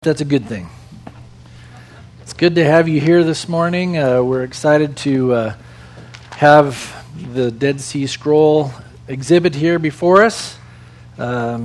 That's a good thing. It's good to have you here this morning. We're excited to have the Dead Sea Scroll exhibit here before us. You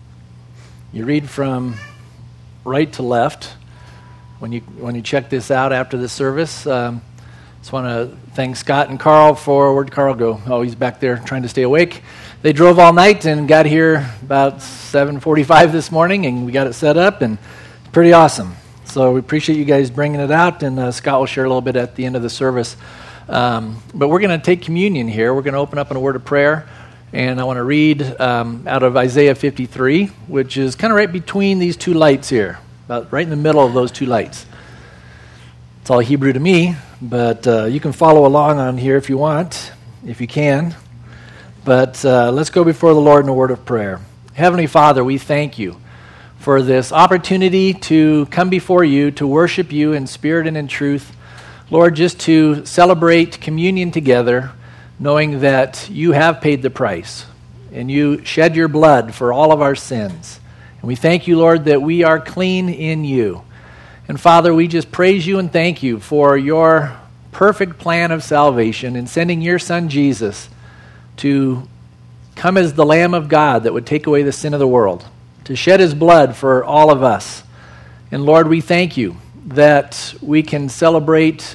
read from right to left when you check this out after the service. Just want to thank Scott and Carl for, where'd Carl go? Oh, he's back there trying to stay awake. They drove all night and got here about 7:45 this morning, and we got it set up, and pretty awesome. So we appreciate you guys bringing it out, and Scott will share a little bit at the end of the service. But we're going to take communion here. We're going to open up in a word of prayer, and I want to read out of Isaiah 53, which is kind of right between these two lights here, about right in the middle of those two lights. It's all Hebrew to me, but you can follow along on here if you want, if you can. But let's go before the Lord in a word of prayer. Heavenly Father, we thank you for this opportunity to come before you, to worship you in spirit and in truth. Lord, just to celebrate communion together, knowing that you have paid the price, and you shed your blood for all of our sins. And we thank you, Lord, that we are clean in you. And Father, we just praise you and thank you for your perfect plan of salvation in sending your Son Jesus to come as the Lamb of God that would take away the sin of the world, to shed his blood for all of us. And Lord, we thank you that we can celebrate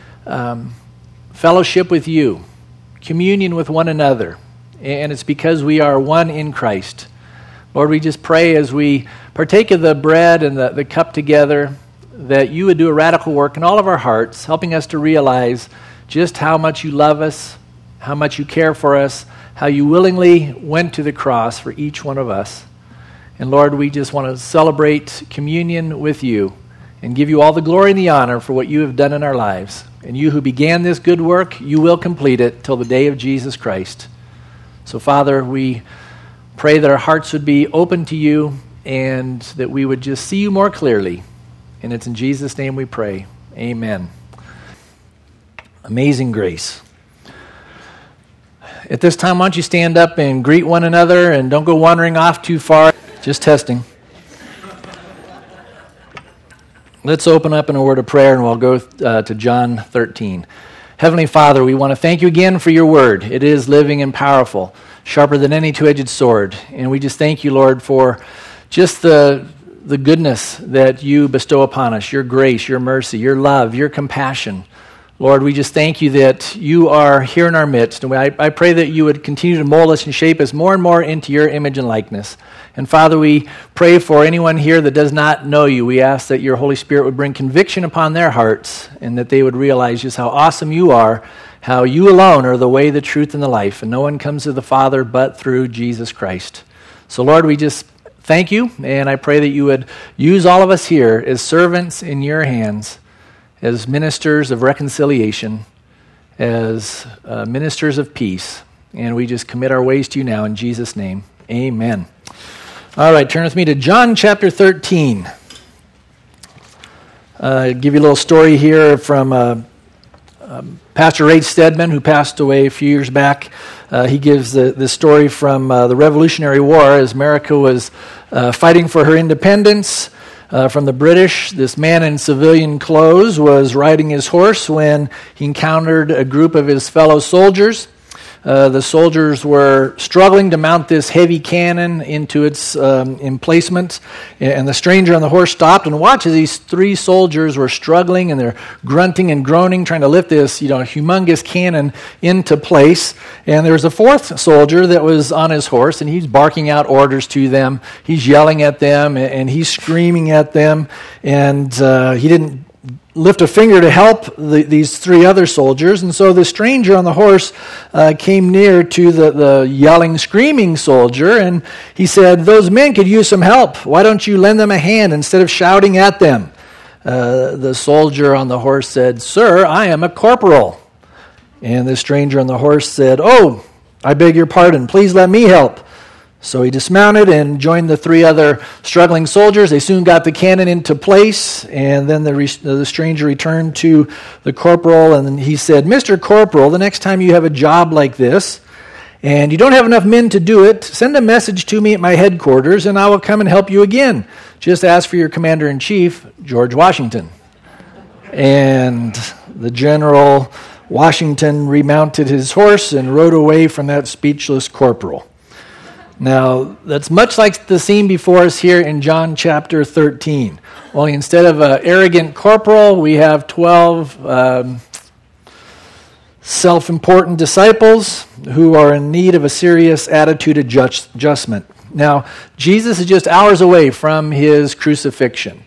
fellowship with you, communion with one another, and it's because we are one in Christ. Lord, we just pray as we partake of the bread and the cup together, that you would do a radical work in all of our hearts, helping us to realize just how much you love us, how much you care for us, how you willingly went to the cross for each one of us. And Lord, we just want to celebrate communion with you and give you all the glory and the honor for what you have done in our lives. And you who began this good work, you will complete it till the day of Jesus Christ. So Father, we pray that our hearts would be open to you and that we would just see you more clearly. And it's in Jesus' name we pray. Amen. Amazing grace. At this time, why don't you stand up and greet one another and don't go wandering off too far. Just testing. Let's open up in a word of prayer and we'll go to John 13. Heavenly Father, we want to thank you again for your word. It is living and powerful, sharper than any two-edged sword. And we just thank you, Lord, for just the goodness that you bestow upon us, your grace, your mercy, your love, your compassion. Lord, we just thank you that you are here in our midst. And I pray that you would continue to mold us and shape us more and more into your image and likeness. And Father, we pray for anyone here that does not know you. We ask that your Holy Spirit would bring conviction upon their hearts and that they would realize just how awesome you are, how you alone are the way, the truth, and the life. And no one comes to the Father but through Jesus Christ. So Lord, we just thank you, and I pray that you would use all of us here as servants in your hands, as ministers of reconciliation, as ministers of peace. And we just commit our ways to you now in Jesus' name. Amen. All right, turn with me to John chapter 13. I'll give you a little story here from Pastor Ray Stedman, who passed away a few years back. He gives the story from the Revolutionary War as America was fighting for her independence from the British. This man in civilian clothes was riding his horse when he encountered a group of his fellow soldiers. The soldiers were struggling to mount this heavy cannon into its emplacement, and the stranger on the horse stopped and watched as these three soldiers were struggling, and they're grunting and groaning, trying to lift this, humongous cannon into place. And there was a fourth soldier that was on his horse, and he's barking out orders to them. He's yelling at them, and he's screaming at them, and he didn't lift a finger to help these three other soldiers. And so the stranger on the horse came near to the yelling, screaming soldier, and he said, "Those men could use some help. Why don't you lend them a hand instead of shouting at them?" The soldier on the horse said, "Sir, I am a corporal." And the stranger on the horse said, "Oh, I beg your pardon. Please let me help." So he dismounted and joined the three other struggling soldiers. They soon got the cannon into place, and then the stranger returned to the corporal, and he said, "Mr. Corporal, the next time you have a job like this, and you don't have enough men to do it, send a message to me at my headquarters, and I will come and help you again. just ask for your commander-in-chief, George Washington. And the General Washington remounted his horse and rode away from that speechless corporal. Now, that's much like the scene before us here in John chapter 13. Only instead of an arrogant corporal, we have 12 self-important disciples who are in need of a serious attitude adjustment. Now, Jesus is just hours away from his crucifixion.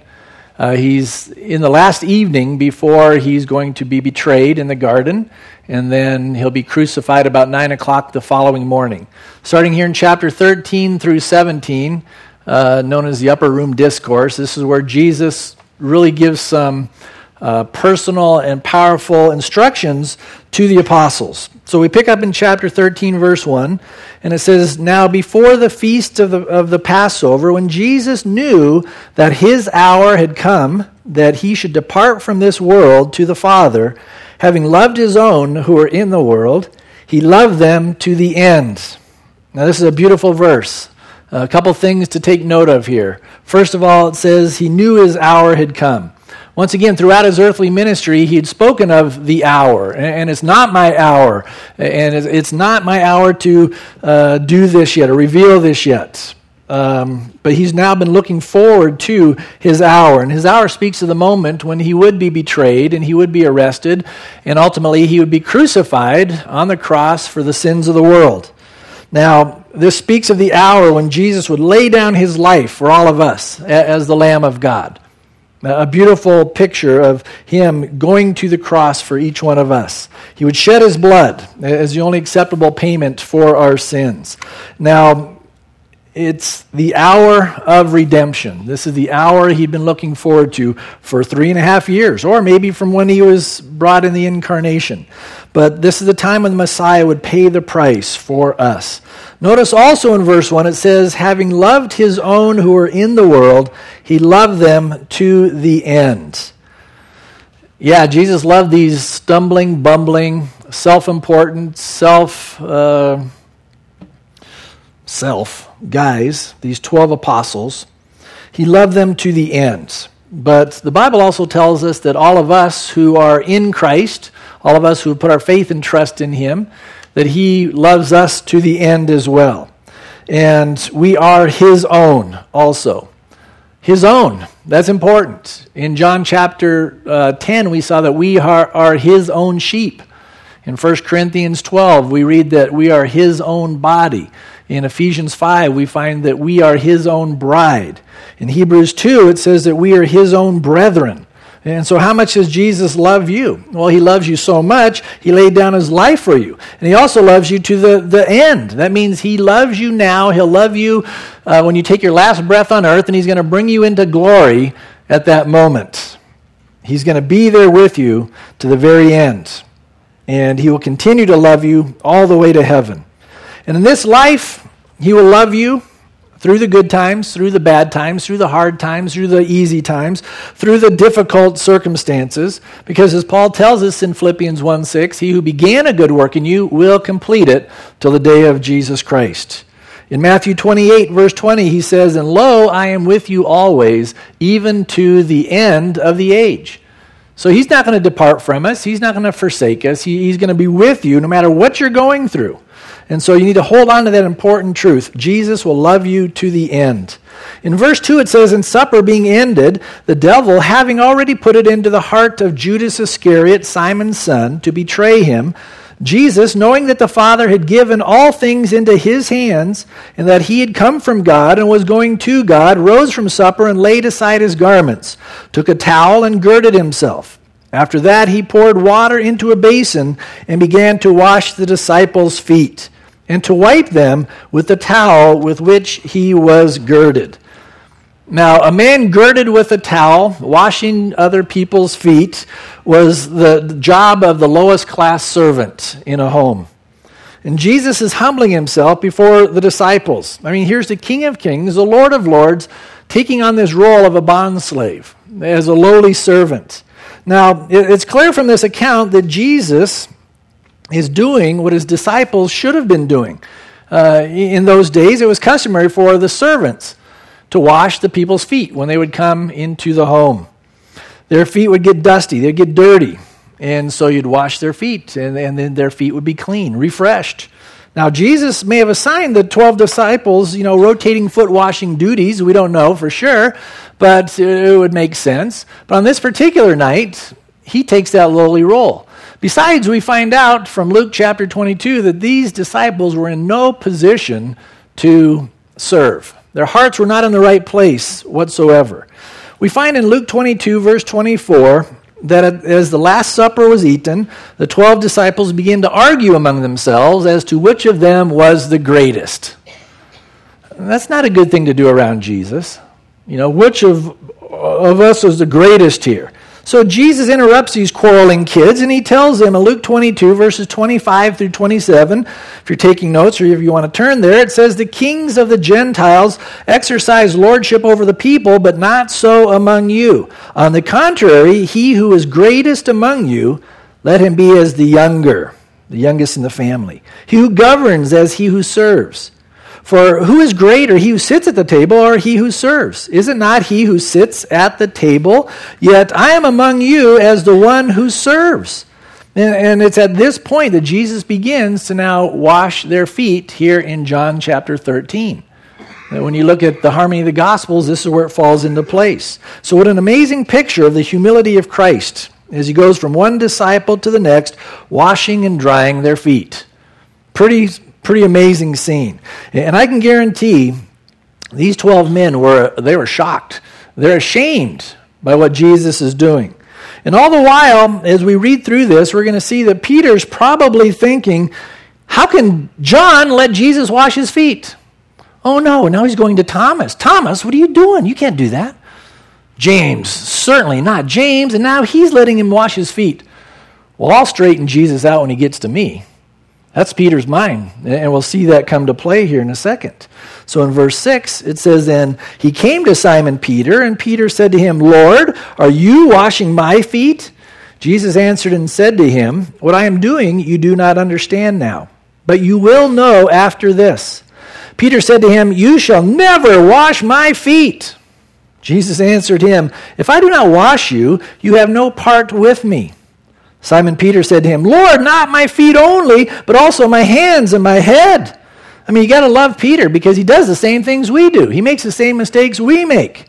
He's in the last evening before he's going to be betrayed in the garden, and then he'll be crucified about 9 o'clock the following morning. Starting here in chapter 13 through 17, known as the Upper Room Discourse, this is where Jesus really gives some personal and powerful instructions to the apostles. So we pick up in chapter 13, verse 1, and it says, "Now before the feast of the Passover, when Jesus knew that his hour had come, that he should depart from this world to the Father, having loved his own who were in the world, he loved them to the end." Now this is a beautiful verse. A couple things to take note of here. First of all, it says he knew his hour had come. Once again, throughout his earthly ministry, he had spoken of the hour, and it's not my hour, and it's not my hour to do this yet or reveal this yet. But he's now been looking forward to his hour, and his hour speaks of the moment when he would be betrayed and he would be arrested, and ultimately he would be crucified on the cross for the sins of the world. Now, this speaks of the hour when Jesus would lay down his life for all of us as the Lamb of God. A beautiful picture of him going to the cross for each one of us. He would shed his blood as the only acceptable payment for our sins. Now, it's the hour of redemption. This is the hour he'd been looking forward to for 3.5 years, or maybe from when he was brought in the incarnation. But this is the time when the Messiah would pay the price for us. Notice also in verse 1 it says, having loved his own who were in the world, he loved them to the end. Yeah, Jesus loved these stumbling, bumbling, self-important, self guys, these 12 apostles. He loved them to the end. But the Bible also tells us that all of us who are in Christ, all of us who put our faith and trust in him, that he loves us to the end as well. And we are his own also. His own. That's important. In John chapter 10, we saw that we are his own sheep. In 1 Corinthians 12, we read that we are his own body. In Ephesians 5, we find that we are his own bride. In Hebrews 2, it says that we are his own brethren. And so how much does Jesus love you? Well, he loves you so much, he laid down his life for you. And he also loves you to the end. That means he loves you now. He'll love you when you take your last breath on earth, and he's going to bring you into glory at that moment. He's going to be there with you to the very end. And he will continue to love you all the way to heaven. And in this life, he will love you through the good times, through the bad times, through the hard times, through the easy times, through the difficult circumstances. Because as Paul tells us in Philippians 1:6, he who began a good work in you will complete it till the day of Jesus Christ. In Matthew 28, verse 20, he says, and lo, I am with you always, even to the end of the age. So he's not going to depart from us. He's not going to forsake us. He's going to be with you no matter what you're going through. And so you need to hold on to that important truth. Jesus will love you to the end. In verse 2 it says, and supper being ended, the devil, having already put it into the heart of Judas Iscariot, Simon's son, to betray him, Jesus, knowing that the Father had given all things into his hands, and that he had come from God and was going to God, rose from supper and laid aside his garments, took a towel and girded himself. After that he poured water into a basin and began to wash the disciples' feet, and to wipe them with the towel with which he was girded. Now, a man girded with a towel, washing other people's feet, was the job of the lowest class servant in a home. And Jesus is humbling himself before the disciples. I mean, here's the King of Kings, the Lord of Lords, taking on this role of a bondslave, as a lowly servant. Now, it's clear from this account that Jesus is doing what his disciples should have been doing. In those days, it was customary for the servants to wash the people's feet when they would come into the home. Their feet would get dusty, they'd get dirty, and so you'd wash their feet, and then their feet would be clean, refreshed. Now, Jesus may have assigned the 12 disciples, rotating foot washing duties. We don't know for sure, but it would make sense. But on this particular night, he takes that lowly role. Besides, we find out from Luke chapter 22 that these disciples were in no position to serve. Their hearts were not in the right place whatsoever. We find in Luke 22, verse 24, that as the Last Supper was eaten, the 12 disciples began to argue among themselves as to which of them was the greatest. That's not a good thing to do around Jesus. Which of us is the greatest here? So Jesus interrupts these quarreling kids, and he tells them in Luke 22, verses 25 through 27, if you're taking notes or if you want to turn there, it says, "The kings of the Gentiles exercise lordship over the people, but not so among you. On the contrary, he who is greatest among you, let him be as the youngest in the family. He who governs as he who serves. For who is greater, he who sits at the table or he who serves? Is it not he who sits at the table? Yet I am among you as the one who serves." And it's at this point that Jesus begins to now wash their feet here in John chapter 13. And when you look at the harmony of the Gospels, this is where it falls into place. So what an amazing picture of the humility of Christ as he goes from one disciple to the next, washing and drying their feet. Pretty amazing scene. And I can guarantee these 12 men were shocked. They're ashamed by what Jesus is doing. And all the while, as we read through this, we're going to see that Peter's probably thinking, how can John let Jesus wash his feet? Oh no, now he's going to Thomas. Thomas, what are you doing? You can't do that. James, certainly not James, and now he's letting him wash his feet. Well, I'll straighten Jesus out when he gets to me. That's Peter's mind, and we'll see that come to play here in a second. So in verse 6, it says, "Then he came to Simon Peter, and Peter said to him, 'Lord, are you washing my feet?' Jesus answered and said to him, 'What I am doing you do not understand now, but you will know after this.' Peter said to him, 'You shall never wash my feet.' Jesus answered him, 'If I do not wash you, you have no part with me.' Simon Peter said to him, 'Lord, not my feet only, but also my hands and my head.'" I mean, you got to love Peter because he does the same things we do. He makes the same mistakes we make.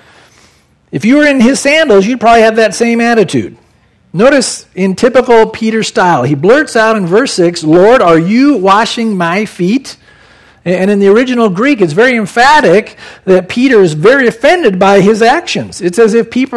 If you were in his sandals, you'd probably have that same attitude. Notice in typical Peter style, he blurts out in verse 6, "Lord, are you washing my feet?" And in the original Greek, it's very emphatic that Peter is very offended by his actions. It's as if Peter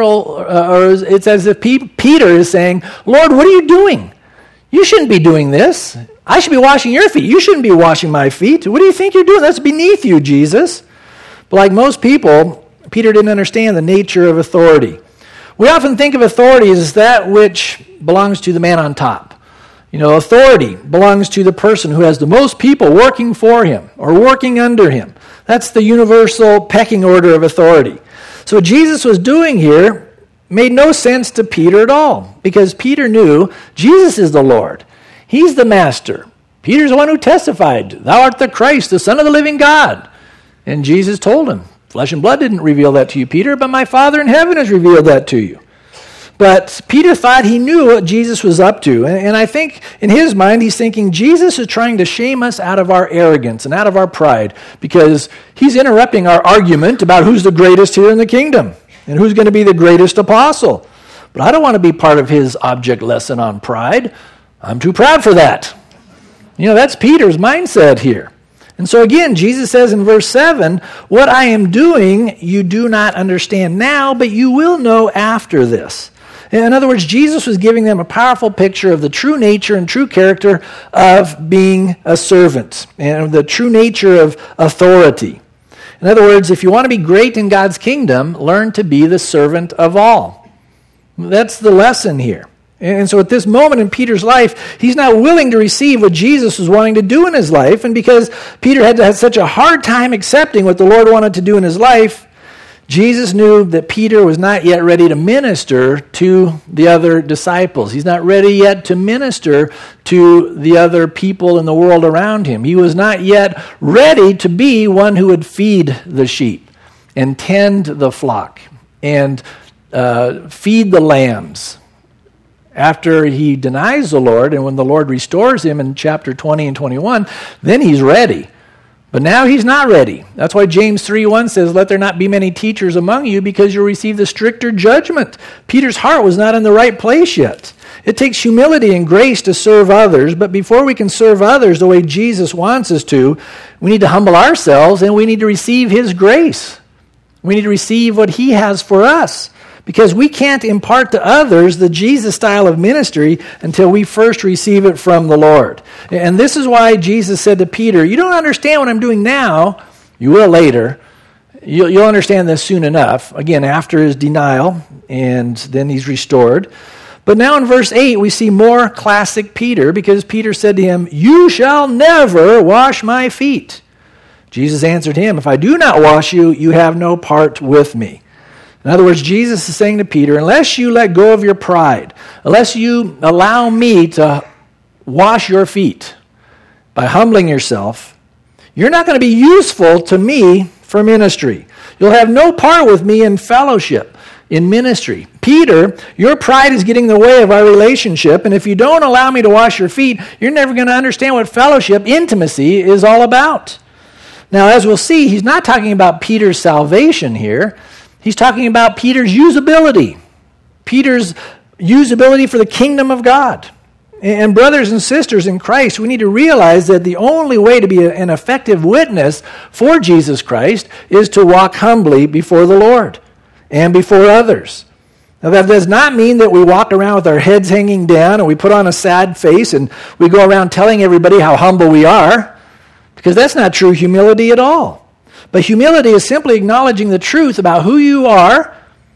is saying, "Lord, what are you doing? You shouldn't be doing this. I should be washing your feet. You shouldn't be washing my feet. What do you think you're doing? That's beneath you, Jesus." But like most people, Peter didn't understand the nature of authority. We often think of authority as that which belongs to the man on top. Authority belongs to the person who has the most people working for him or working under him. That's the universal pecking order of authority. So what Jesus was doing here made no sense to Peter at all because Peter knew Jesus is the Lord. He's the master. Peter's the one who testified, "Thou art the Christ, the Son of the living God." And Jesus told him, "Flesh and blood didn't reveal that to you, Peter, but my Father in heaven has revealed that to you." But Peter thought he knew what Jesus was up to. And I think in his mind, he's thinking Jesus is trying to shame us out of our arrogance and out of our pride because he's interrupting our argument about who's the greatest here in the kingdom and who's going to be the greatest apostle. But I don't want to be part of his object lesson on pride. I'm too proud for that. That's Peter's mindset here. And so again, Jesus says in verse 7, "What I am doing you do not understand now, but you will know after this." In other words, Jesus was giving them a powerful picture of the true nature and true character of being a servant and the true nature of authority. In other words, if you want to be great in God's kingdom, learn to be the servant of all. That's the lesson here. And so at this moment in Peter's life, he's not willing to receive what Jesus was wanting to do in his life. And because Peter had such a hard time accepting what the Lord wanted to do in his life, Jesus knew that Peter was not yet ready to minister to the other disciples. He's not ready yet to minister to the other people in the world around him. He was not yet ready to be one who would feed the sheep. and tend the flock and feed the lambs. After he denies the Lord, and when the Lord restores him in chapter 20 and 21, then he's ready. But now he's not ready. That's why James 3:1 says, "Let there not be many teachers among you, because you'll receive the stricter judgment." Peter's heart was not in the right place yet. It takes humility and grace to serve others, but before we can serve others the way Jesus wants us to, we need to humble ourselves and we need to receive his grace. We need to receive what he has for us, because we can't impart to others the Jesus style of ministry until we first receive it from the Lord. And this is why Jesus said to Peter, "You don't understand what I'm doing now. You will later. You'll understand this soon enough." Again, after his denial, and then he's restored. But now in verse 8, we see more classic Peter, because Peter said to him, "You shall never wash my feet." Jesus answered him, "If I do not wash you, you have no part with me." In other words, Jesus is saying to Peter, unless you let go of your pride, unless you allow me to wash your feet by humbling yourself, you're not going to be useful to me for ministry. You'll have no part with me in fellowship, in ministry. Peter, your pride is getting in the way of our relationship, and if you don't allow me to wash your feet, you're never going to understand what fellowship, intimacy, is all about. Now, as we'll see, he's not talking about Peter's salvation here. He's talking about Peter's usability. Peter's usability for the kingdom of God. And brothers and sisters in Christ, we need to realize that the only way to be an effective witness for Jesus Christ is to walk humbly before the Lord and before others. Now, that does not mean that we walk around with our heads hanging down and we put on a sad face and we go around telling everybody how humble we are, because that's not true humility at all. But humility is simply acknowledging the truth about who you are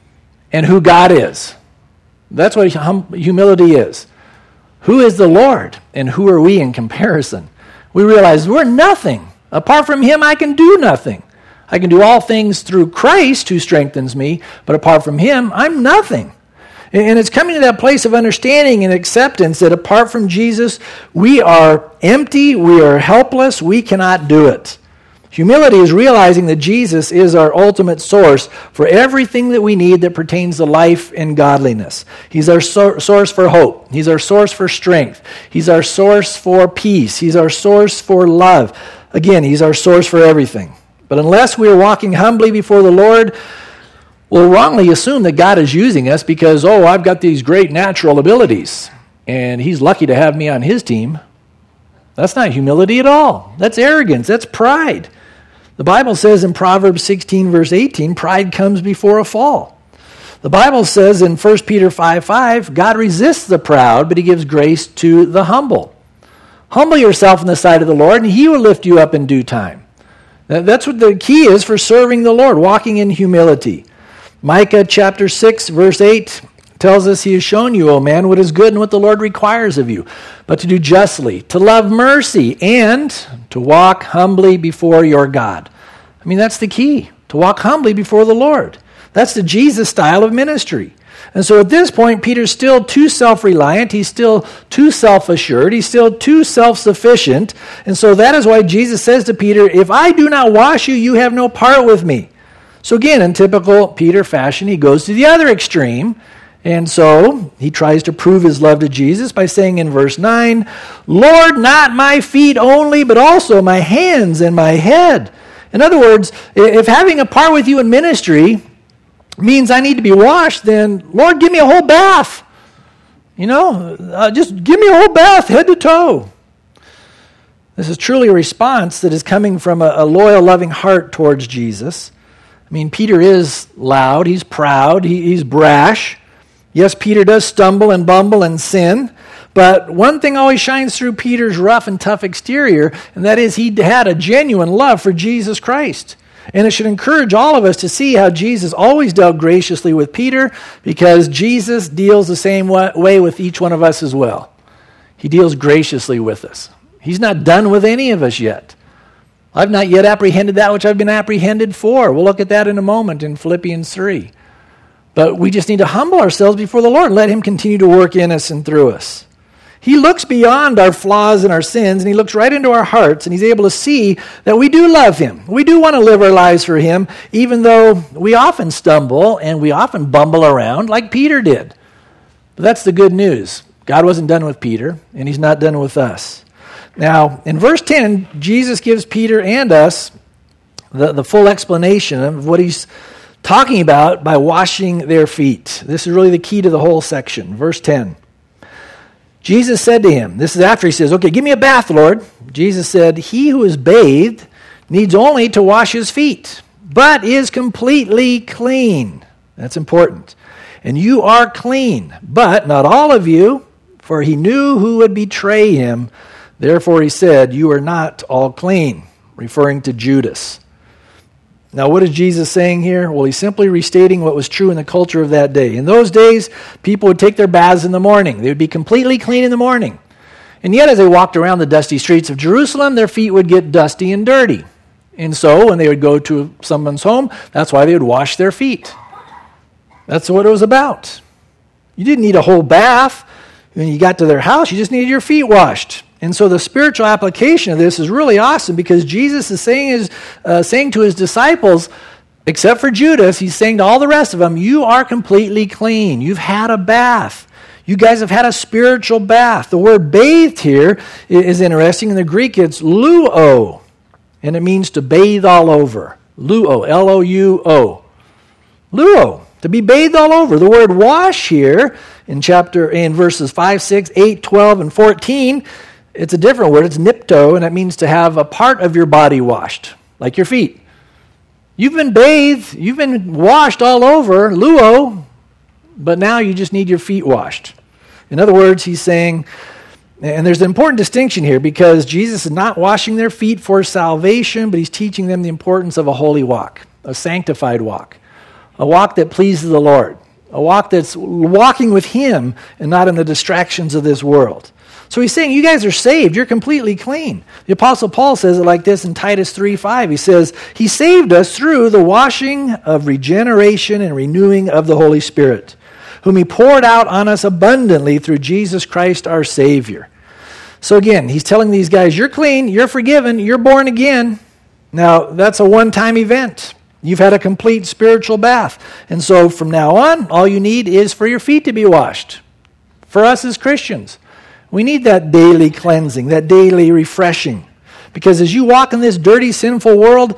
and who God is. That's what humility is. Who is the Lord and who are we in comparison? We realize we're nothing. Apart from him, I can do nothing. I can do all things through Christ who strengthens me, but apart from him, I'm nothing. And it's coming to that place of understanding and acceptance that apart from Jesus, we are empty, we are helpless, we cannot do it. Humility is realizing that Jesus is our ultimate source for everything that we need that pertains to life and godliness. He's our source for hope. He's our source for strength. He's our source for peace. He's our source for love. Again, he's our source for everything. But unless we are walking humbly before the Lord, we'll wrongly assume that God is using us because, I've got these great natural abilities, and he's lucky to have me on his team. That's not humility at all. That's arrogance. That's pride. The Bible says in Proverbs 16, verse 18, pride comes before a fall. The Bible says in 1 Peter 5:5, God resists the proud, but he gives grace to the humble. Humble yourself in the sight of the Lord, and he will lift you up in due time. That's what the key is for serving the Lord, walking in humility. Micah chapter 6, verse 8 tells us, he has shown you, O man, what is good and what the Lord requires of you, but to do justly, to love mercy, and to walk humbly before your God. I mean, that's the key, to walk humbly before the Lord. That's the Jesus style of ministry. And so at this point, Peter's still too self-reliant. He's still too self-assured. He's still too self-sufficient. And so that is why Jesus says to Peter, if I do not wash you, you have no part with me. So again, in typical Peter fashion, he goes to the other extreme. And so he tries to prove his love to Jesus by saying in verse 9, Lord, not my feet only, but also my hands and my head. In other words, if having a part with you in ministry means I need to be washed, then Lord, give me a whole bath. Just give me a whole bath, head to toe. This is truly a response that is coming from a loyal, loving heart towards Jesus. I mean, Peter is loud, he's proud, he's brash. Yes, Peter does stumble and bumble and sin, but one thing always shines through Peter's rough and tough exterior, and that is he had a genuine love for Jesus Christ. And it should encourage all of us to see how Jesus always dealt graciously with Peter, because Jesus deals the same way with each one of us as well. He deals graciously with us. He's not done with any of us yet. I've not yet apprehended that which I've been apprehended for. We'll look at that in a moment in Philippians 3. But we just need to humble ourselves before the Lord and let him continue to work in us and through us. He looks beyond our flaws and our sins, and he looks right into our hearts, and he's able to see that we do love him. We do want to live our lives for him, even though we often stumble and we often bumble around like Peter did. But that's the good news. God wasn't done with Peter, and he's not done with us. Now, in verse 10, Jesus gives Peter and us the full explanation of what he's talking about by washing their feet. This is really the key to the whole section. Verse 10. Jesus said to him, this is after he says, okay, give me a bath, Lord. Jesus said, he who is bathed needs only to wash his feet, but is completely clean. That's important. And you are clean, but not all of you, for he knew who would betray him. Therefore he said, you are not all clean, referring to Judas. Now, what is Jesus saying here? Well, he's simply restating what was true in the culture of that day. In those days, people would take their baths in the morning. They would be completely clean in the morning. And yet, as they walked around the dusty streets of Jerusalem, their feet would get dusty and dirty. And so, when they would go to someone's home, that's why they would wash their feet. That's what it was about. You didn't need a whole bath. When you got to their house, you just needed your feet washed. And so the spiritual application of this is really awesome because Jesus is saying to his disciples, except for Judas, he's saying to all the rest of them, you are completely clean. You've had a bath. You guys have had a spiritual bath. The word bathed here is interesting. In the Greek, it's luo, and it means to bathe all over. Luo, L-O-U-O. Luo, to be bathed all over. The word wash here in verses 5, 6, 8, 12, and 14, it's a different word. It's nipto, and it means to have a part of your body washed, like your feet. You've been bathed, you've been washed all over, luo, but now you just need your feet washed. In other words, he's saying, and there's an important distinction here because Jesus is not washing their feet for salvation, but he's teaching them the importance of a holy walk, a sanctified walk, a walk that pleases the Lord, a walk that's walking with him and not in the distractions of this world. So he's saying, you guys are saved. You're completely clean. The Apostle Paul says it like this in Titus 3:5. He says, he saved us through the washing of regeneration and renewing of the Holy Spirit, whom he poured out on us abundantly through Jesus Christ our Savior. So again, he's telling these guys, you're clean, you're forgiven, you're born again. Now, that's a one-time event. You've had a complete spiritual bath. And so from now on, all you need is for your feet to be washed. For us as Christians, we need that daily cleansing, that daily refreshing. Because as you walk in this dirty, sinful world,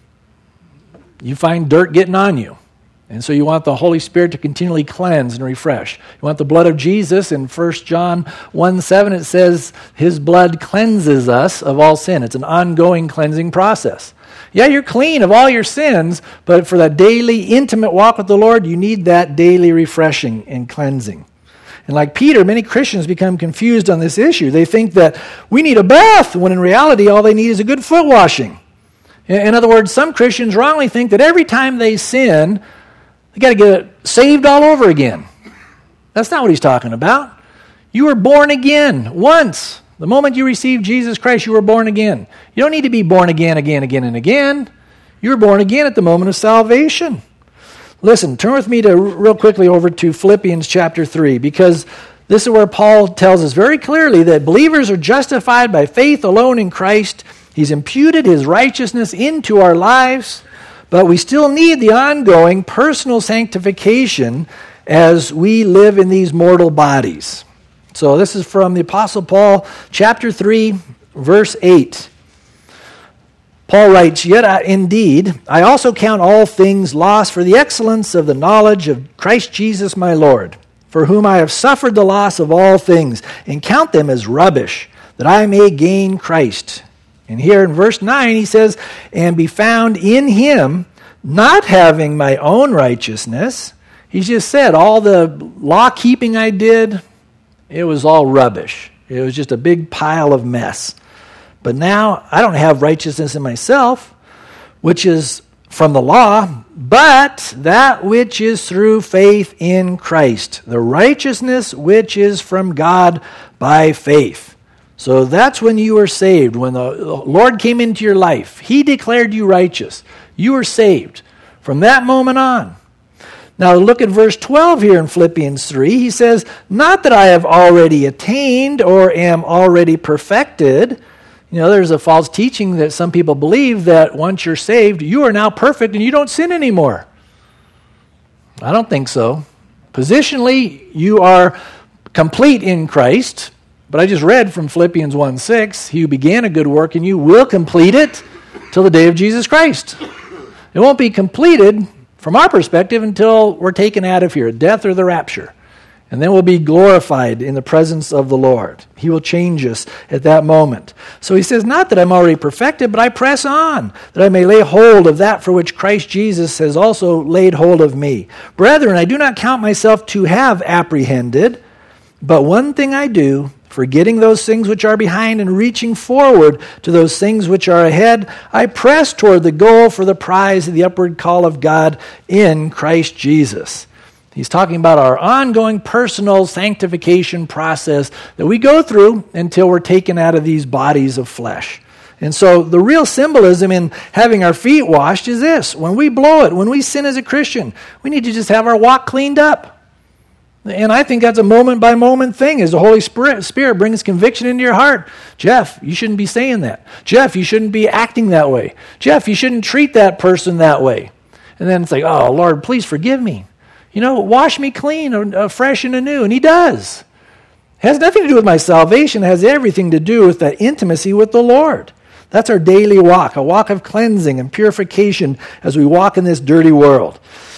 you find dirt getting on you. And so you want the Holy Spirit to continually cleanse and refresh. You want the blood of Jesus. In 1 John 1:7, it says, his blood cleanses us of all sin. It's an ongoing cleansing process. Yeah, you're clean of all your sins, but for that daily, intimate walk with the Lord, you need that daily refreshing and cleansing. And like Peter, many Christians become confused on this issue. They think that we need a bath, when in reality, all they need is a good foot washing. In other words, some Christians wrongly think that every time they sin, they got to get saved all over again. That's not what he's talking about. You were born again once. The moment you received Jesus Christ, you were born again. You don't need to be born again, and again. You were born again at the moment of salvation. Listen, turn with me real quickly over to Philippians chapter 3, because this is where Paul tells us very clearly that believers are justified by faith alone in Christ. He's imputed his righteousness into our lives, but we still need the ongoing personal sanctification as we live in these mortal bodies. So this is from the Apostle Paul, chapter 3, verse 8. Paul writes, yet indeed, I also count all things lost for the excellence of the knowledge of Christ Jesus my Lord, for whom I have suffered the loss of all things, and count them as rubbish, that I may gain Christ. And here in verse 9 he says, and be found in him, not having my own righteousness. He's just said, all the law keeping I did, it was all rubbish. It was just a big pile of mess. But now I don't have righteousness in myself, which is from the law, but that which is through faith in Christ, the righteousness which is from God by faith. So that's when you were saved. When the Lord came into your life, he declared you righteous. You were saved from that moment on. Now look at verse 12 here in Philippians 3. He says, not that I have already attained or am already perfected. You know, there's a false teaching that some people believe that once you're saved, you are now perfect and you don't sin anymore. I don't think so. Positionally, you are complete in Christ. But I just read from Philippians 1:6, he who began a good work in you will complete it till the day of Jesus Christ. It won't be completed from our perspective until we're taken out of here, death or the rapture. And then we'll be glorified in the presence of the Lord. He will change us at that moment. So he says, not that I'm already perfected, but I press on, that I may lay hold of that for which Christ Jesus has also laid hold of me. Brethren, I do not count myself to have apprehended, but one thing I do, forgetting those things which are behind and reaching forward to those things which are ahead, I press toward the goal for the prize of the upward call of God in Christ Jesus. He's talking about our ongoing personal sanctification process that we go through until we're taken out of these bodies of flesh. And so the real symbolism in having our feet washed is this. When we blow it, when we sin as a Christian, we need to just have our walk cleaned up. And I think that's a moment-by-moment thing as the Holy Spirit brings conviction into your heart. Jeff, you shouldn't be saying that. Jeff, you shouldn't be acting that way. Jeff, you shouldn't treat that person that way. And then it's like, oh, Lord, please forgive me. You know, wash me clean, fresh and anew. And he does. It has nothing to do with my salvation. It has everything to do with that intimacy with the Lord. That's our daily walk, a walk of cleansing and purification as we walk in this dirty world.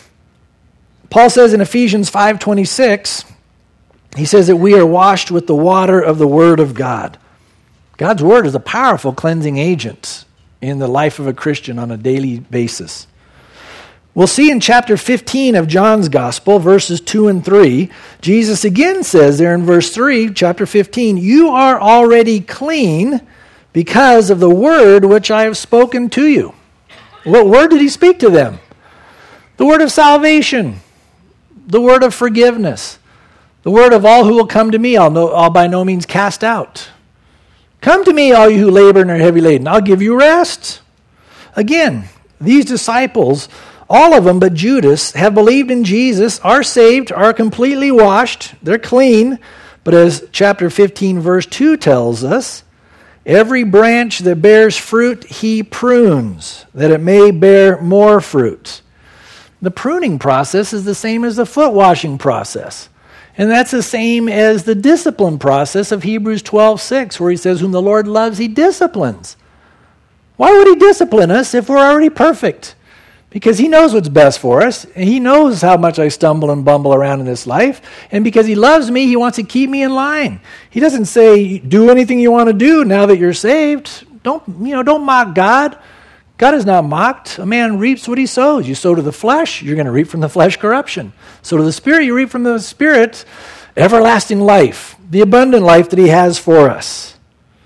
Paul says in Ephesians 5:26, he says that we are washed with the water of the Word of God. God's Word is a powerful cleansing agent in the life of a Christian on a daily basis. We'll see in chapter 15 of John's Gospel, verses 2 and 3, Jesus again says there in verse 3, chapter 15, you are already clean because of the word which I have spoken to you. What word did he speak to them? The word of salvation. The word of forgiveness. The word of all who will come to me, I'll by no means cast out. Come to me, all you who labor and are heavy laden. I'll give you rest. Again, these disciples, all of them but Judas, have believed in Jesus, are saved, are completely washed, they're clean. But as chapter 15, verse 2 tells us, every branch that bears fruit he prunes, that it may bear more fruit. The pruning process is the same as the foot washing process. And that's the same as the discipline process of Hebrews 12:6, where he says, whom the Lord loves, he disciplines. Why would he discipline us if we're already perfect? Because he knows what's best for us, and he knows how much I stumble and bumble around in this life. And because he loves me, he wants to keep me in line. He doesn't say, do anything you want to do now that you're saved. Don't mock God. God is not mocked. A man reaps what he sows. You sow to the flesh, you're going to reap from the flesh corruption. Sow to the Spirit, you reap from the Spirit everlasting life, the abundant life that he has for us.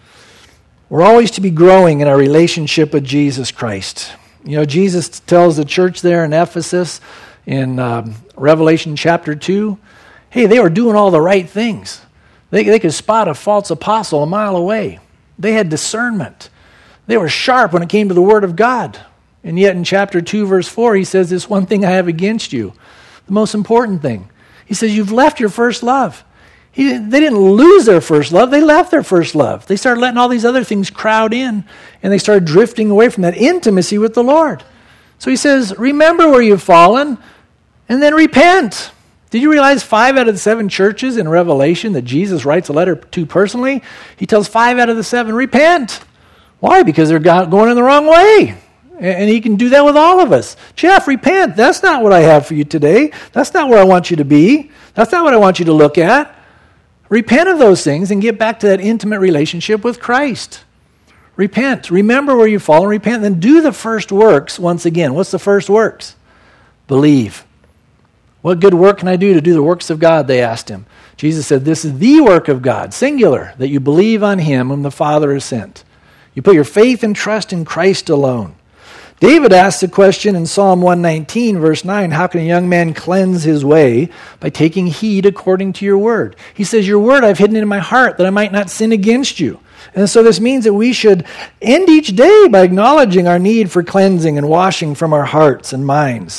We're always to be growing in our relationship with Jesus Christ. You know, Jesus tells the church there in Ephesus in Revelation chapter 2, hey, they were doing all the right things. They could spot a false apostle a mile away. They had discernment. They were sharp when it came to the Word of God. And yet in chapter 2, verse 4, he says, this one thing I have against you. The most important thing. He says, you've left your first love. They didn't lose their first love. They left their first love. They started letting all these other things crowd in, and they started drifting away from that intimacy with the Lord. So he says, remember where you've fallen, and then repent. Did you realize 5 out of the 7 churches in Revelation that Jesus writes a letter to personally, he tells 5 out of the 7, repent. Why? Because they're going in the wrong way. And he can do that with all of us. Jeff, repent. That's not what I have for you today. That's not where I want you to be. That's not what I want you to look at. Repent of those things and get back to that intimate relationship with Christ. Repent. Remember where you've fallen. Repent. Then do the first works once again. What's the first works? Believe. What good work can I do to do the works of God? They asked him. Jesus said, this is the work of God, singular, that you believe on him whom the Father has sent. You put your faith and trust in Christ alone. David asked the question in Psalm 119, verse 9, how can a young man cleanse his way? By taking heed according to your word. He says, your word I've hidden in my heart that I might not sin against you. And so this means that we should end each day by acknowledging our need for cleansing and washing from our hearts and minds.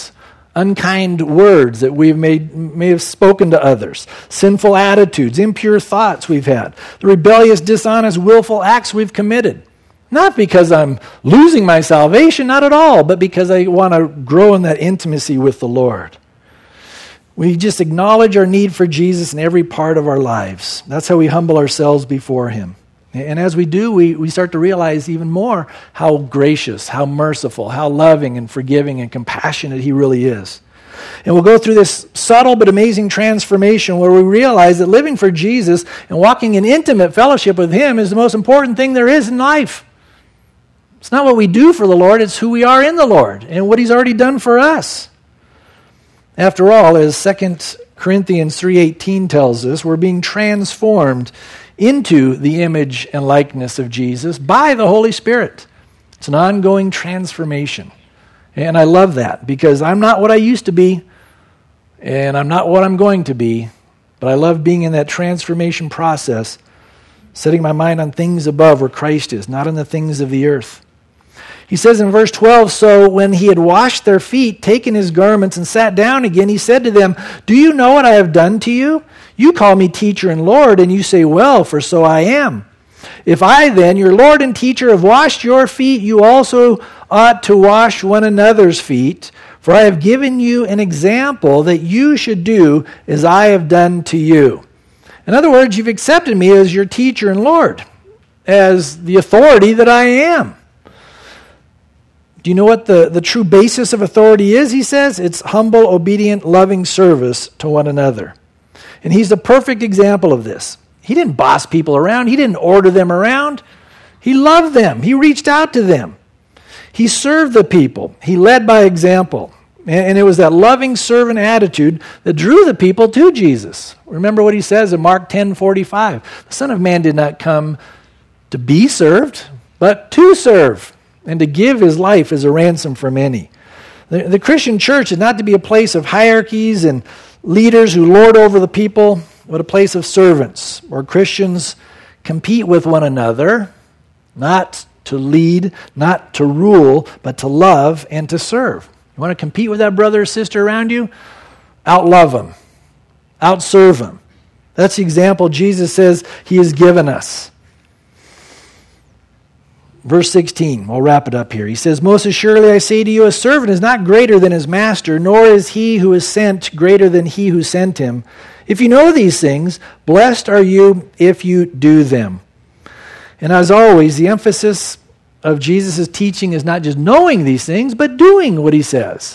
unkind words that we may have spoken to others, sinful attitudes, impure thoughts we've had, the rebellious, dishonest, willful acts we've committed. Not because I'm losing my salvation, not at all, but because I want to grow in that intimacy with the Lord. We just acknowledge our need for Jesus in every part of our lives. That's how we humble ourselves before Him. And as we do, we start to realize even more how gracious, how merciful, how loving and forgiving and compassionate He really is. And we'll go through this subtle but amazing transformation where we realize that living for Jesus and walking in intimate fellowship with Him is the most important thing there is in life. It's not what we do for the Lord, it's who we are in the Lord and what He's already done for us. After all, as 2 Corinthians 3:18 tells us, we're being transformed into the image and likeness of Jesus by the Holy Spirit. It's an ongoing transformation. And I love that because I'm not what I used to be and I'm not what I'm going to be, but I love being in that transformation process, setting my mind on things above where Christ is, not on the things of the earth. He says in verse 12, so when He had washed their feet, taken His garments, and sat down again, He said to them, do you know what I have done to you? You call me teacher and Lord, and you say, well, for so I am. If I then, your Lord and teacher, have washed your feet, you also ought to wash one another's feet. For I have given you an example that you should do as I have done to you. In other words, you've accepted me as your teacher and Lord, as the authority that I am. Do you know what the true basis of authority is? He says it's humble, obedient, loving service to one another. And He's the perfect example of this. He didn't boss people around. He didn't order them around. He loved them. He reached out to them. He served the people. He led by example. And it was that loving servant attitude that drew the people to Jesus. Remember what He says in Mark 10:45. The Son of Man did not come to be served, but to serve, and to give His life as a ransom for many. The Christian church is not to be a place of hierarchies and leaders who lord over the people, but a place of servants, where Christians compete with one another, not to lead, not to rule, but to love and to serve. You want to compete with that brother or sister around you? Outlove them. Outserve them. That's the example Jesus says He has given us. Verse 16, we'll wrap it up here. He says, most assuredly I say to you, a servant is not greater than his master, nor is he who is sent greater than he who sent him. If you know these things, blessed are you if you do them. And as always, the emphasis of Jesus' teaching is not just knowing these things, but doing what He says.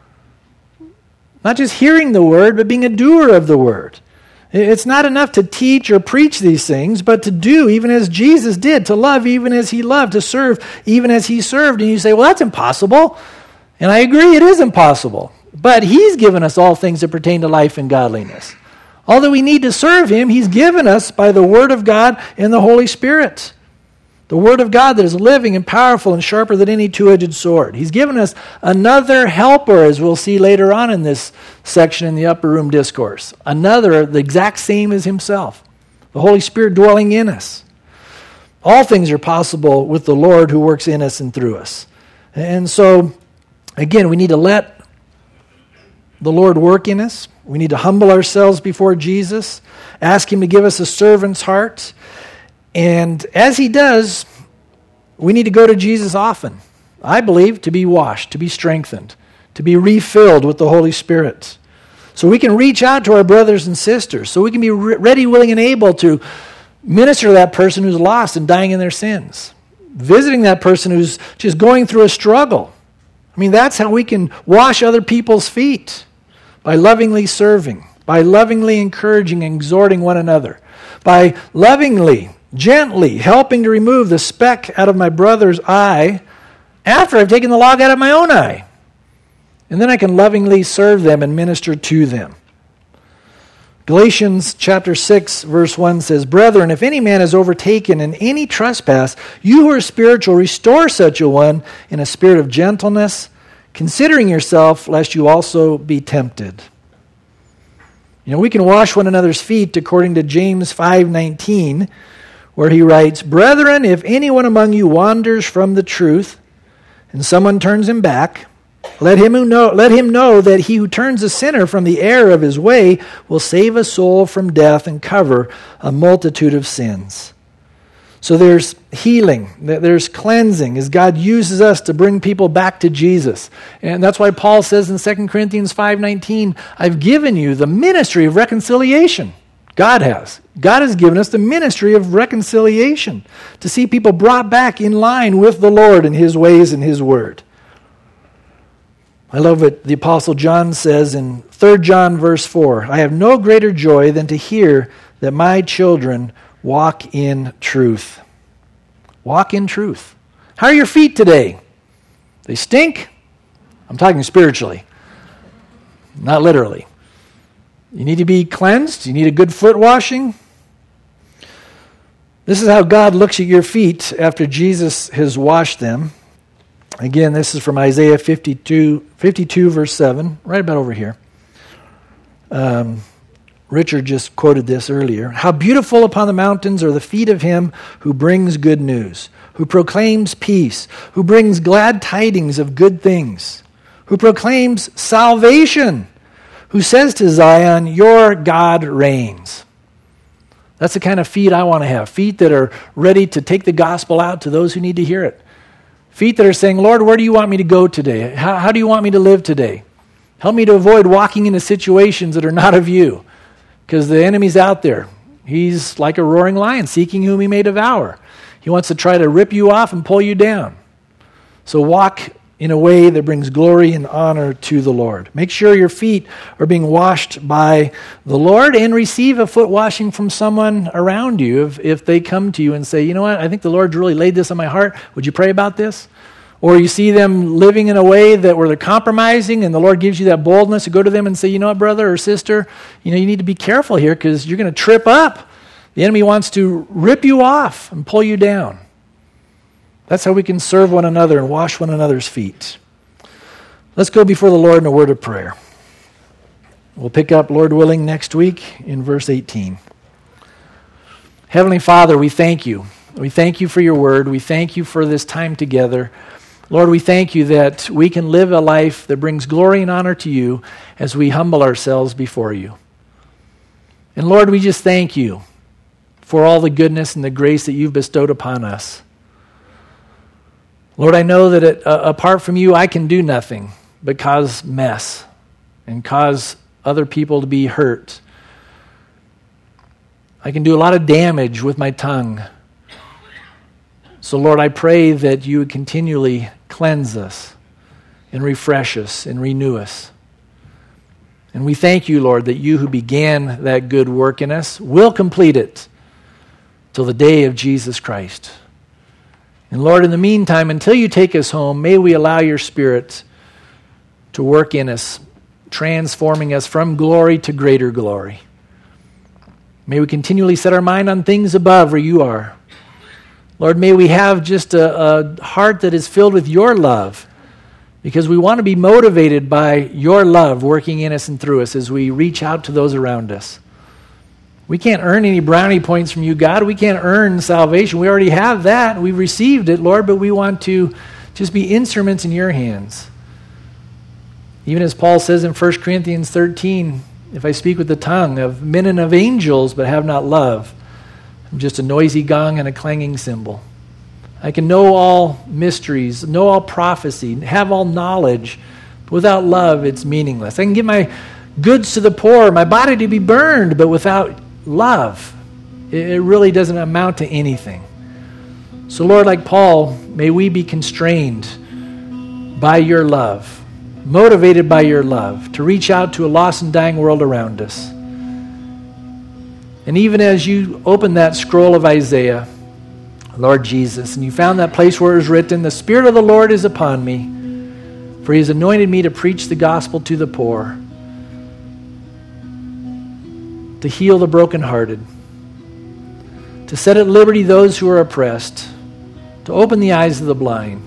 Not just hearing the word, but being a doer of the word. It's not enough to teach or preach these things, but to do even as Jesus did, to love even as He loved, to serve even as He served. And you say, well, that's impossible. And I agree, it is impossible. But He's given us all things that pertain to life and godliness. All that we need to serve Him, He's given us by the Word of God and the Holy Spirit. The Word of God that is living and powerful and sharper than any two-edged sword. He's given us another helper, as we'll see later on in this section in the Upper Room Discourse. Another, the exact same as Himself. The Holy Spirit dwelling in us. All things are possible with the Lord who works in us and through us. And so, again, we need to let the Lord work in us. We need to humble ourselves before Jesus. Ask Him to give us a servant's heart. And as He does, we need to go to Jesus often, I believe, to be washed, to be strengthened, to be refilled with the Holy Spirit. So we can reach out to our brothers and sisters, so we can be ready, willing, and able to minister to that person who's lost and dying in their sins, visiting that person who's just going through a struggle. I mean, that's how we can wash other people's feet, by lovingly serving, by lovingly encouraging and exhorting one another, by lovingly, gently helping to remove the speck out of my brother's eye after I've taken the log out of my own eye. And then I can lovingly serve them and minister to them. Galatians chapter 6, verse 1 says, brethren, if any man is overtaken in any trespass, you who are spiritual, restore such a one in a spirit of gentleness, considering yourself, lest you also be tempted. You know, we can wash one another's feet according to James 5:19, where he writes, brethren, if anyone among you wanders from the truth, and someone turns him back, Let him know that he who turns a sinner from the error of his way will save a soul from death and cover a multitude of sins. So there's healing, there's cleansing as God uses us to bring people back to Jesus. And that's why Paul says in 2 Corinthians 5:19, I've given you the ministry of reconciliation. God has. God has given us the ministry of reconciliation to see people brought back in line with the Lord and his ways and his word. I love what the Apostle John says in 3 John verse 4. I have no greater joy than to hear that my children walk in truth. Walk in truth. How are your feet today? They stink? I'm talking spiritually, not literally. You need to be cleansed? You need a good foot washing? This is how God looks at your feet after Jesus has washed them. Again, this is from Isaiah 52 verse 7, right about over here. Richard just quoted this earlier. How beautiful upon the mountains are the feet of him who brings good news, who proclaims peace, who brings glad tidings of good things, who proclaims salvation, who says to Zion, your God reigns. That's the kind of feet I want to have. Feet that are ready to take the gospel out to those who need to hear it. Feet that are saying, Lord, where do you want me to go today? How do you want me to live today? Help me to avoid walking into situations that are not of you. Because the enemy's out there. He's like a roaring lion, seeking whom he may devour. He wants to try to rip you off and pull you down. So walk in a way that brings glory and honor to the Lord. Make sure your feet are being washed by the Lord, and receive a foot washing from someone around you if they come to you and say, you know what, I think the Lord's really laid this on my heart. Would you pray about this? Or you see them living in a way that where they're compromising, and the Lord gives you that boldness to go to them and say, you know what, brother or sister, you need to be careful here because you're going to trip up. The enemy wants to rip you off and pull you down. That's how we can serve one another and wash one another's feet. Let's go before the Lord in a word of prayer. We'll pick up, Lord willing, next week in verse 18. Heavenly Father, we thank you. We thank you for your word. We thank you for this time together. Lord, we thank you that we can live a life that brings glory and honor to you as we humble ourselves before you. And Lord, we just thank you for all the goodness and the grace that you've bestowed upon us. Lord, I know that apart from you, I can do nothing but cause mess and cause other people to be hurt. I can do a lot of damage with my tongue. So, Lord, I pray that you would continually cleanse us and refresh us and renew us. And we thank you, Lord, that you who began that good work in us will complete it till the day of Jesus Christ. And Lord, in the meantime, until you take us home, may we allow your Spirit to work in us, transforming us from glory to greater glory. May we continually set our mind on things above where you are. Lord, may we have just a heart that is filled with your love, because we want to be motivated by your love working in us and through us as we reach out to those around us. We can't earn any brownie points from you, God. We can't earn salvation. We already have that. We've received it, Lord, but we want to just be instruments in your hands. Even as Paul says in 1 Corinthians 13, if I speak with the tongue of men and of angels but have not love, I'm just a noisy gong and a clanging cymbal. I can know all mysteries, know all prophecy, have all knowledge, but without love, it's meaningless. I can give my goods to the poor, my body to be burned, but without love, it really doesn't amount to anything. So, Lord, like Paul, may we be constrained by your love, motivated by your love, to reach out to a lost and dying world around us. And even as you opened that scroll of Isaiah, Lord Jesus, and you found that place where it was written, the Spirit of the Lord is upon me, for he has anointed me to preach the gospel to the poor, to heal the brokenhearted, to set at liberty those who are oppressed, to open the eyes of the blind,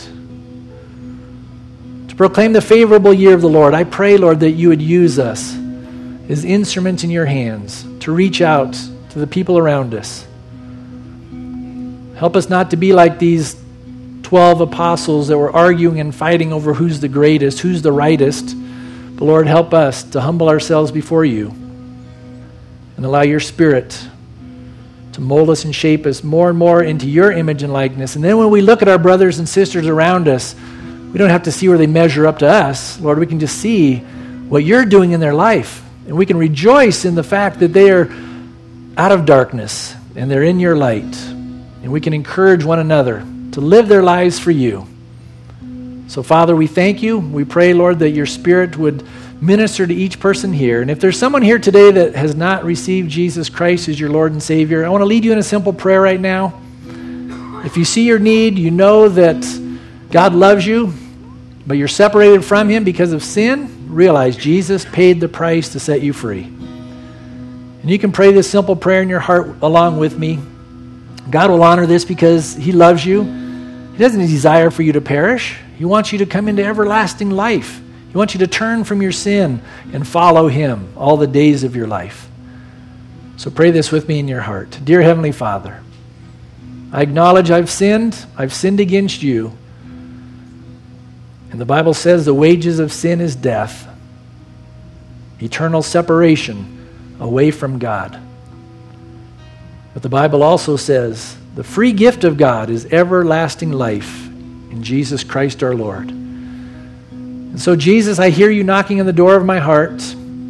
to proclaim the favorable year of the Lord. I pray, Lord, that you would use us as instruments in your hands to reach out to the people around us. Help us not to be like these 12 apostles that were arguing and fighting over who's the greatest, who's the rightest. But Lord, help us to humble ourselves before you and allow your Spirit to mold us and shape us more and more into your image and likeness. And then when we look at our brothers and sisters around us, we don't have to see where they measure up to us. Lord, we can just see what you're doing in their life. And we can rejoice in the fact that they are out of darkness and they're in your light. And we can encourage one another to live their lives for you. So, Father, we thank you. We pray, Lord, that your Spirit would minister to each person here. And if there's someone here today that has not received Jesus Christ as your Lord and Savior, I want to lead you in a simple prayer right now. If you see your need, you know that God loves you, but you're separated from him because of sin, realize Jesus paid the price to set you free. And you can pray this simple prayer in your heart along with me. God will honor this because he loves you. He doesn't desire for you to perish. He wants you to come into everlasting life. He wants you to turn from your sin and follow him all the days of your life. So pray this with me in your heart. Dear Heavenly Father, I acknowledge I've sinned against you. And the Bible says the wages of sin is death, eternal separation away from God. But the Bible also says the free gift of God is everlasting life in Jesus Christ our Lord. And so, Jesus, I hear you knocking on the door of my heart,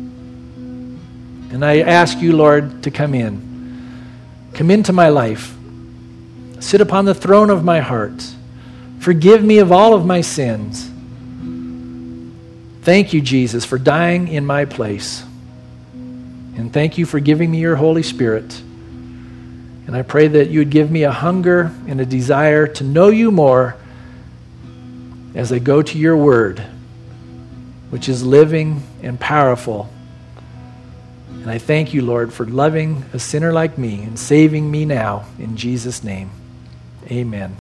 and I ask you, Lord, to come in. Come into my life. Sit upon the throne of my heart. Forgive me of all of my sins. Thank you, Jesus, for dying in my place. And thank you for giving me your Holy Spirit. And I pray that you would give me a hunger and a desire to know you more as I go to your word, which is living and powerful. And I thank you, Lord, for loving a sinner like me and saving me now. In Jesus' name, amen.